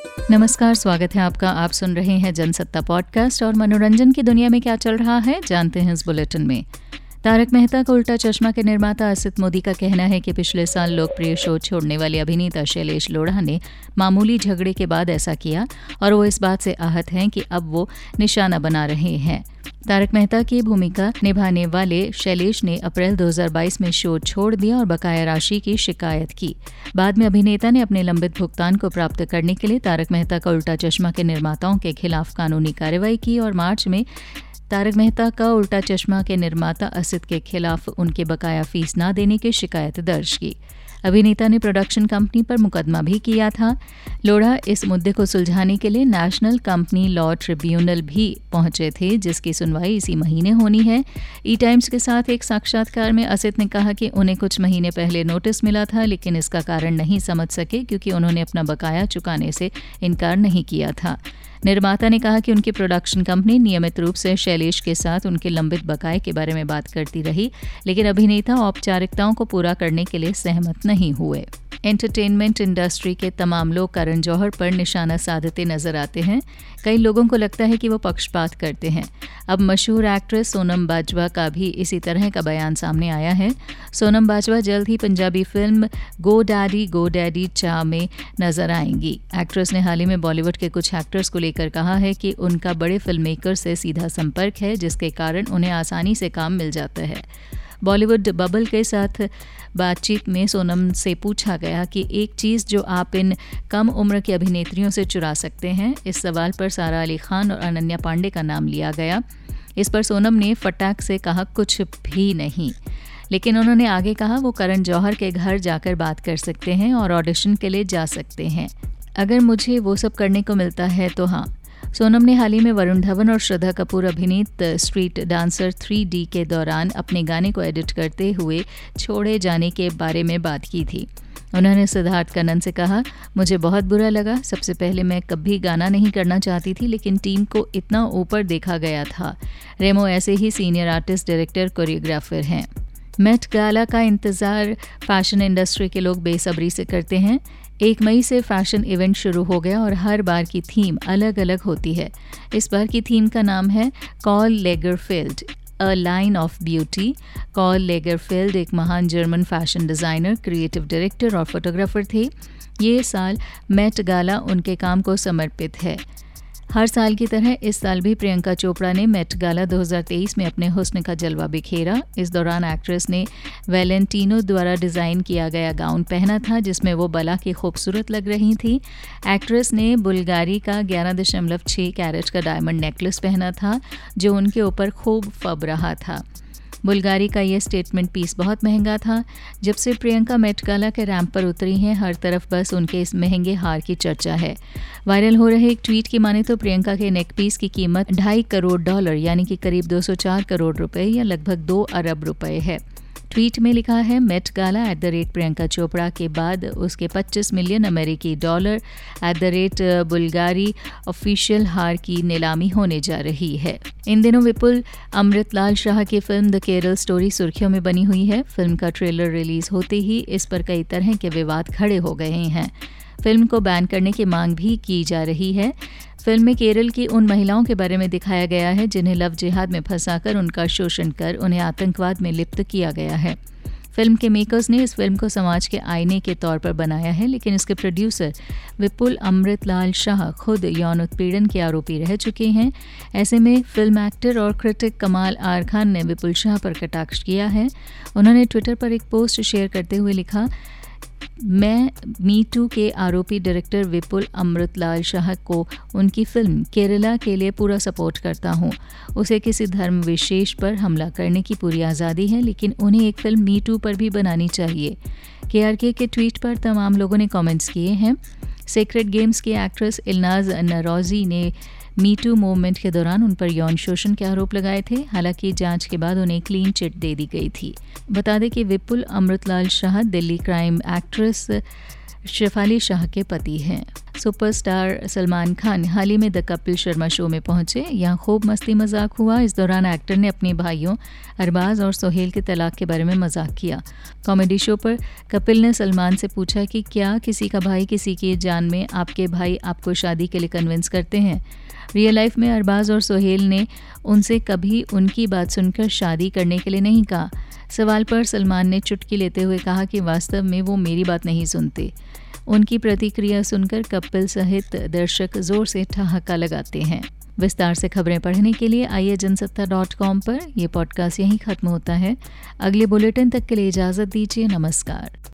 नमस्कार, स्वागत है आपका। आप सुन रहे हैं जनसत्ता पॉडकास्ट और मनोरंजन की दुनिया में क्या चल रहा है जानते हैं इस बुलेटिन में। तारक मेहता का उल्टा चश्मा के निर्माता असित मोदी का कहना है कि पिछले साल लोकप्रिय शो छोड़ने वाले अभिनेता शैलेश लोढ़ा ने मामूली झगड़े के बाद ऐसा किया और वो इस बात से आहत हैं कि अब वो निशाना बना रहे हैं। तारक मेहता की भूमिका निभाने वाले शैलेश ने अप्रैल 2022 में शो छोड़ दिया और बकाया राशि की शिकायत की। बाद में अभिनेता ने अपने लंबित भुगतान को प्राप्त करने के लिए तारक मेहता का उल्टा चश्मा के निर्माताओं के खिलाफ कानूनी कार्रवाई की और मार्च में तारक मेहता का उल्टा चश्मा के निर्माता असित के खिलाफ उनके बकाया फीस न देने की शिकायत दर्ज की। अभिनेता ने प्रोडक्शन कंपनी पर मुकदमा भी किया था। लोढ़ा इस मुद्दे को सुलझाने के लिए नेशनल कंपनी लॉ ट्रिब्यूनल भी पहुंचे थे, जिसकी सुनवाई इसी महीने होनी है। ई टाइम्स के साथ एक साक्षात्कार में असित ने कहा कि उन्हें कुछ महीने पहले नोटिस मिला था, लेकिन इसका कारण नहीं समझ सके क्योंकि उन्होंने अपना बकाया चुकाने से इनकार नहीं किया था। निर्माता ने कहा कि उनकी प्रोडक्शन कंपनी नियमित रूप से शैलेश के साथ उनके लंबित बकाये के बारे में बात करती रही, लेकिन अभिनेता औपचारिकताओं को पूरा करने के लिए सहमत नहीं हुए। एंटरटेनमेंट इंडस्ट्री के तमाम लोग करण जौहर पर निशाना साधते नजर आते हैं। कई लोगों को लगता है कि वो पक्षपात करते हैं। अब मशहूर एक्ट्रेस सोनम बाजवा का भी इसी तरह का बयान सामने आया है। सोनम बाजवा जल्द ही पंजाबी फिल्म गो डैडी चा में नजर आएंगी। एक्ट्रेस ने हाल ही में बॉलीवुड के कुछ एक्टर्स को लेकर कहा है कि उनका बड़े फिल्म मेकर से सीधा संपर्क है, जिसके कारण उन्हें आसानी से काम मिल जाता है। बॉलीवुड बबल के साथ बातचीत में सोनम से पूछा गया कि एक चीज़ जो आप इन कम उम्र की अभिनेत्रियों से चुरा सकते हैं। इस सवाल पर सारा अली खान और अनन्या पांडे का नाम लिया गया। इस पर सोनम ने फटाक से कहा कुछ भी नहीं, लेकिन उन्होंने आगे कहा वो करण जौहर के घर जाकर बात कर सकते हैं और ऑडिशन के लिए जा सकते हैं। अगर मुझे वो सब करने को मिलता है तो हाँ। सोनम ने हाल ही में वरुण धवन और श्रद्धा कपूर अभिनीत स्ट्रीट डांसर 3D के दौरान अपने गाने को एडिट करते हुए छोड़े जाने के बारे में बात की थी। उन्होंने सिद्धार्थ कन्नन से कहा, मुझे बहुत बुरा लगा। सबसे पहले मैं कभी गाना नहीं करना चाहती थी, लेकिन टीम को इतना ऊपर देखा गया था। रेमो ऐसे ही सीनियर आर्टिस्ट, डायरेक्टर, कोरियोग्राफर हैं। मेट गाला का इंतज़ार फैशन इंडस्ट्री के लोग बेसब्री से करते हैं। 1 मई से फैशन इवेंट शुरू हो गया और हर बार की थीम अलग अलग होती है। इस बार की थीम का नाम है Karl Lagerfeld, a line of beauty. Karl Lagerfeld एक महान German fashion designer, creative director और फोटोग्राफर थे। ये साल मेट गाला उनके काम को समर्पित है। हर साल की तरह इस साल भी प्रियंका चोपड़ा ने मेट गाला 2023 में अपने हुस्न का जलवा बिखेरा। इस दौरान एक्ट्रेस ने वैलेंटिनो द्वारा डिज़ाइन किया गया गाउन पहना था, जिसमें वो बला की खूबसूरत लग रही थी। एक्ट्रेस ने बुल्गारी का 11.6 कैरेट का डायमंड नेकलेस पहना था, जो उनके ऊपर खूब फब रहा था। बुल्गारी का ये स्टेटमेंट पीस बहुत महंगा था। जब से प्रियंका मेट गाला के रैंप पर उतरी हैं, हर तरफ बस उनके इस महंगे हार की चर्चा है। वायरल हो रहे एक ट्वीट की माने तो प्रियंका के नेक पीस की कीमत $2.5 करोड़ यानी कि करीब 204 करोड़ रुपए या लगभग 2 अरब रुपए है। ट्वीट में लिखा है, मेट गाला @प्रियंका चोपड़ा के बाद उसके 25 मिलियन अमेरिकी डॉलर बुल्गारी ऑफिशियल हार की नीलामी होने जा रही है। इन दिनों विपुल अमृतलाल शाह की फिल्म द केरल स्टोरी सुर्खियों में बनी हुई है। फिल्म का ट्रेलर रिलीज होते ही इस पर कई तरह के विवाद खड़े हो गए हैं। फिल्म को बैन करने की मांग भी की जा रही है। फिल्म में केरल की उन महिलाओं के बारे में दिखाया गया है जिन्हें लव जिहाद में फंसाकर उनका शोषण कर उन्हें आतंकवाद में लिप्त किया गया है। फिल्म के मेकर्स ने इस फिल्म को समाज के आईने के तौर पर बनाया है, लेकिन इसके प्रोड्यूसर विपुल अमृतलाल शाह खुद यौन उत्पीड़न के आरोपी रह चुके हैं। ऐसे में फिल्म एक्टर और क्रिटिक कमाल आर खान ने विपुल शाह पर कटाक्ष किया है। उन्होंने ट्विटर पर एक पोस्ट शेयर करते हुए लिखा, मैं मी टू के आरोपी डायरेक्टर विपुल अमृतलाल शाह को उनकी फिल्म केरला के लिए पूरा सपोर्ट करता हूँ। उसे किसी धर्म विशेष पर हमला करने की पूरी आज़ादी है, लेकिन उन्हें एक फिल्म मी टू पर भी बनानी चाहिए। KRK के ट्वीट पर तमाम लोगों ने कमेंट्स किए हैं। सेक्रेड गेम्स की एक्ट्रेस इल्नाज नरौजी ने मी टू मूवमेंट के दौरान उन पर यौन शोषण के आरोप लगाए थे। हालांकि जांच के बाद उन्हें क्लीन चिट दे दी गई थी। बता दें कि विपुल अमृतलाल शाह दिल्ली क्राइम एक्ट्रेस शेफाली शाह के पति हैं। सुपरस्टार सलमान खान हाल ही में द कपिल शर्मा शो में पहुंचे। यहाँ खूब मस्ती मजाक हुआ। इस दौरान एक्टर ने अपने भाइयों अरबाज और सोहेल के तलाक के बारे में मजाक किया। कॉमेडी शो पर कपिल ने सलमान से पूछा कि क्या किसी का भाई किसी की जान में आपके भाई आपको शादी के लिए कन्विंस करते हैं। रियल लाइफ में अरबाज और सोहेल ने उनसे कभी उनकी बात सुनकर शादी करने के लिए नहीं कहा। सवाल पर सलमान ने चुटकी लेते हुए कहा कि वास्तव में वो मेरी बात नहीं सुनते। उनकी प्रतिक्रिया सुनकर कपिल सहित दर्शक जोर से ठहाका लगाते हैं। विस्तार से खबरें पढ़ने के लिए आइए जनसत्ता.com पर। यह पॉडकास्ट यहीं खत्म होता है। अगले बुलेटिन तक के लिए इजाज़त दीजिए। नमस्कार।